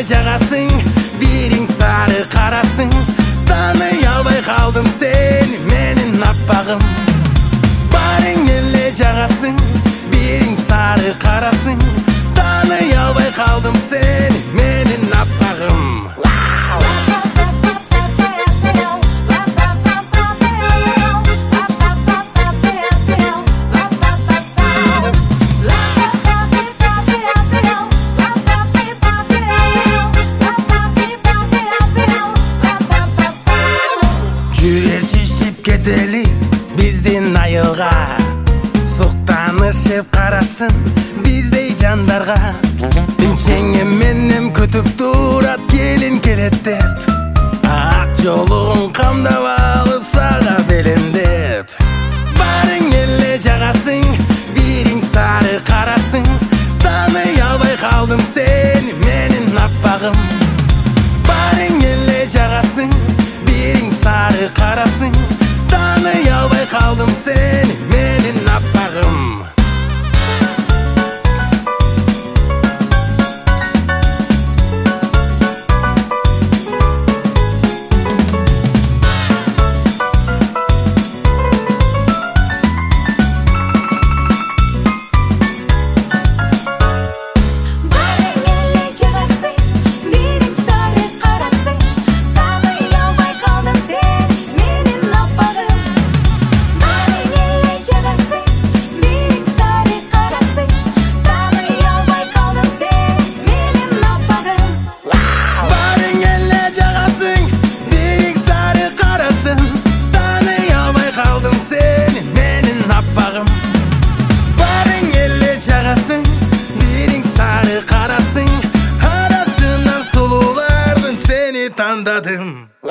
жағасың, бириң сары қарасың. Таный албай қалдым сені, менің аппағым. Барың еле жағасың, бириң сары қарасың. Таный албай қалдым сені, менің аппағым. Кетели биздин айылга, суктанышып карасын биздей жандарға. Имчеңе менем күтүп турат, келин келет деп. Ак жолугун камдап алып сага белендеп. Барың эле жагасың, бириң сары карасың. Таный албай калдым сени, менин аппагым. Барың эле жагасың, бириң сары карасың. Таный албай қалдым сені, менің аппағым. Biring sari qarasın, arasından sululardın, seni tanıdım.